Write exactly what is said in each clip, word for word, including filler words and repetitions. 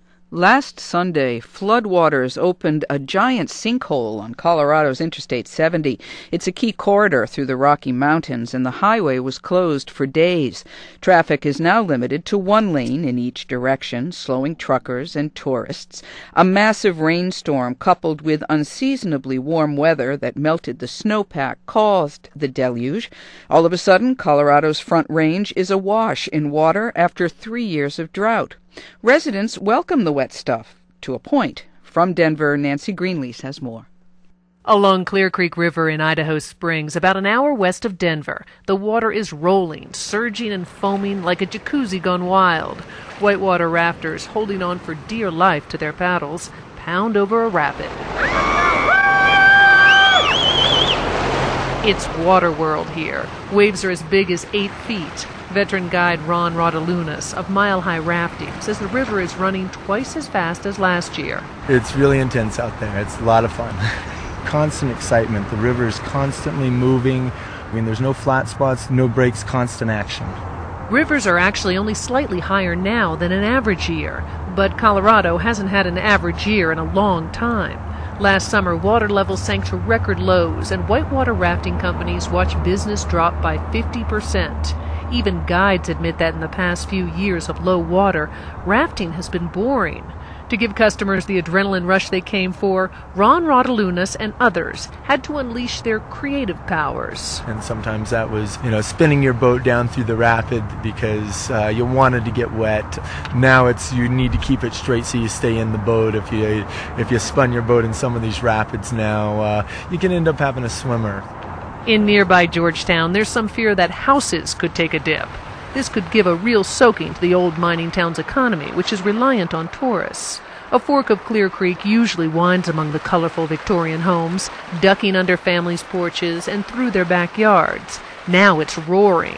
Last Sunday, floodwaters opened a giant sinkhole on Colorado's Interstate seventy. It's a key corridor through the Rocky Mountains, and the highway was closed for days. Traffic is now limited to one lane in each direction, slowing truckers and tourists. A massive rainstorm coupled with unseasonably warm weather that melted the snowpack caused the deluge. All of a sudden, Colorado's Front Range is awash in water after three years of drought. Residents welcome the wet stuff, to a point. From Denver, Nancy Greenlease has more. Along Clear Creek River in Idaho Springs, about an hour west of Denver, the water is rolling, surging and foaming like a jacuzzi gone wild. Whitewater rafters, holding on for dear life to their paddles, pound over a rapid. It's water world here. Waves are as big as eight feet. Veteran guide Ron Rodalunas of Mile High Rafting says the river is running twice as fast as last year. It's really intense out there. It's a lot of fun. Constant excitement. The river is constantly moving. I mean, there's no flat spots, no breaks, constant action. Rivers are actually only slightly higher now than an average year, but Colorado hasn't had an average year in a long time. Last summer, water levels sank to record lows, and whitewater rafting companies watched business drop by fifty percent. Even guides admit that in the past few years of low water, rafting has been boring. To give customers the adrenaline rush they came for, Ron Rodalunas and others had to unleash their creative powers. And sometimes that was, you know, spinning your boat down through the rapid because uh, you wanted to get wet. Now it's you need to keep it straight so you stay in the boat. If you if you spun your boat in some of these rapids now, uh, you can end up having a swimmer. In nearby Georgetown, there's some fear that houses could take a dip. This could give a real soaking to the old mining town's economy, which is reliant on tourists. A fork of Clear Creek usually winds among the colorful Victorian homes, ducking under families' porches and through their backyards. Now it's roaring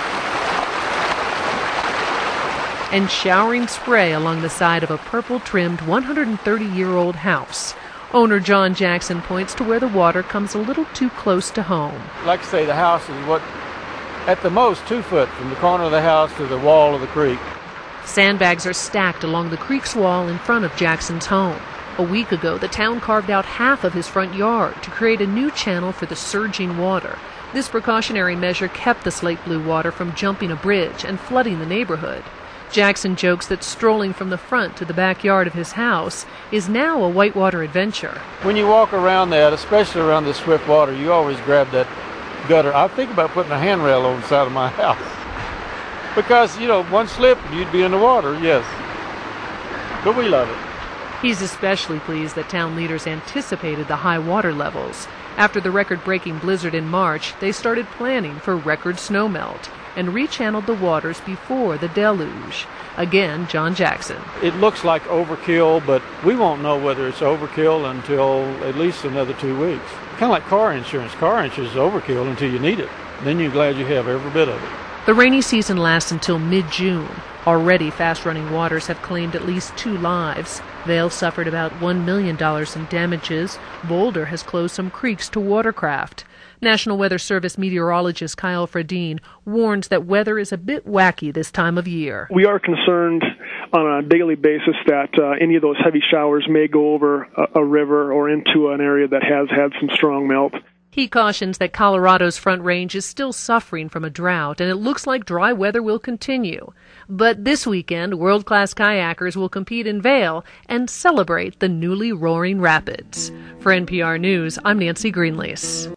and showering spray along the side of a purple-trimmed one hundred thirty-year-old house. Owner John Jackson points to where the water comes a little too close to home. Like I say, the house is what, at the most, two foot from the corner of the house to the wall of the creek. Sandbags are stacked along the creek's wall in front of Jackson's home. A week ago, the town carved out half of his front yard to create a new channel for the surging water. This precautionary measure kept the slate blue water from jumping a bridge and flooding the neighborhood. Jackson jokes that strolling from the front to the backyard of his house is now a whitewater adventure. When you walk around that, especially around the swift water, you always grab that gutter. I think about putting a handrail on the side of my house. Because, you know, one slip and you'd be in the water, yes. But we love it. He's especially pleased that town leaders anticipated the high water levels. After the record-breaking blizzard in March, they started planning for record snowmelt and rechanneled the waters before the deluge. Again, John Jackson. It looks like overkill, but we won't know whether it's overkill until at least another two weeks. Kind of like car insurance. Car insurance is overkill until you need it. Then you're glad you have every bit of it. The rainy season lasts until mid-June. Already, fast-running waters have claimed at least two lives. Vail suffered about one million dollars in damages. Boulder has closed some creeks to watercraft. National Weather Service meteorologist Kyle Fradine warns that weather is a bit wacky this time of year. We are concerned on a daily basis that uh, any of those heavy showers may go over a, a river or into an area that has had some strong melt. He cautions that Colorado's Front Range is still suffering from a drought, and it looks like dry weather will continue. But this weekend, world-class kayakers will compete in Vail and celebrate the newly roaring rapids. For N P R News, I'm Nancy Greenlease.